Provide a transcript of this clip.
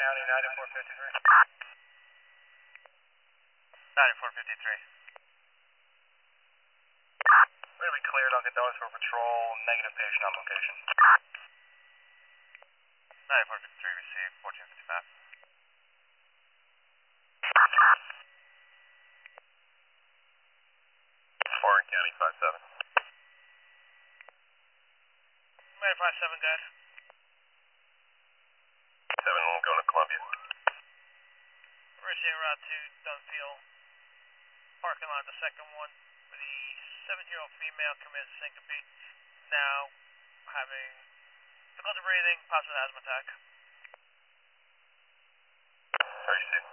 County, 9453. 9453. Really clear, Dunkin' Donuts for patrol, negative patient on location. 9453, received, 1455. Warren County, 57. 957, good. 7-1 going to Columbia. Receiving route to Dunfield. Parking lot, the second one, with the 7-year-old female commits syncope, now having difficulty breathing, possible asthma attack. Very safe.